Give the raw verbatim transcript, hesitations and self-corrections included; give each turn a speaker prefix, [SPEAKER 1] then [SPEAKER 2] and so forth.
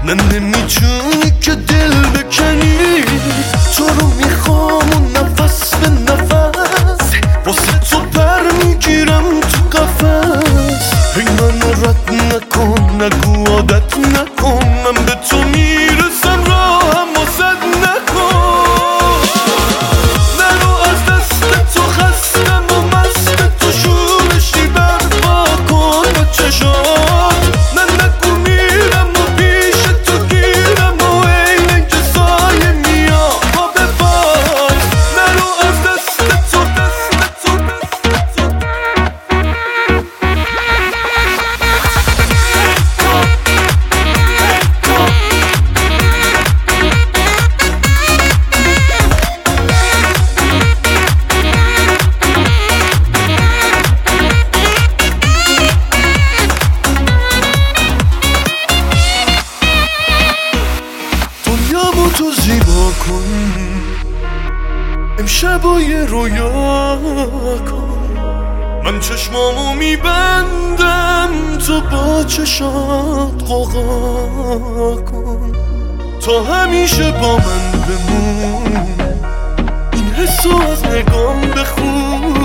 [SPEAKER 1] من نمیتونی که دل بکنی، تو رو میخوام و نفس به نفس واسه تو پر میگیرم تو قفس. هی منو رد نکن، نگو عادت نکن، من به تو میرسم راهم واسد نکن. نرو از دست تو خستم و مست تو شورشی برپا کن با چشات. نه نگو میرم و پیش تو گیرم و اینه که سایه میام پا به پای. نرو از دست تو دست تو دست تو دنیامو تو زیبا کن، امشب و یه رویا کن. من چشمامو میبندم تو با چشات غوغا کن. تا همیشه با من بمون، این حسو از نگام بخون.